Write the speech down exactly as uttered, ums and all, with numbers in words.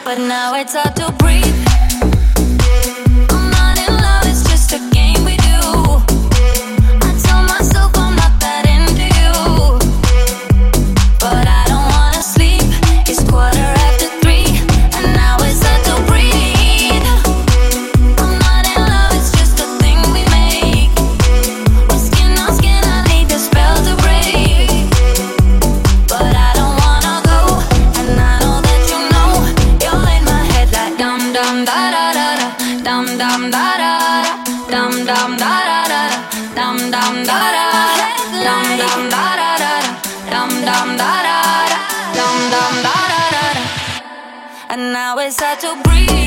but now it's hard to breathe. I'm not in love, it's just a game we do. I tell myself I'm not that into you, but I don't wanna sleep. It's quarter after three, and now it's hard to breathe. I'm not in love, it's just a thing we make. We're skin on skin, I need the spell to break, but I don't wanna go, and I know that you know. You're in my head like dum dum da da da da, dum dum da da da, dum dum da da da, dum dum da da da, dum dum da da da, dum dum da da da, dum dum da da da, and now it's hard to breathe.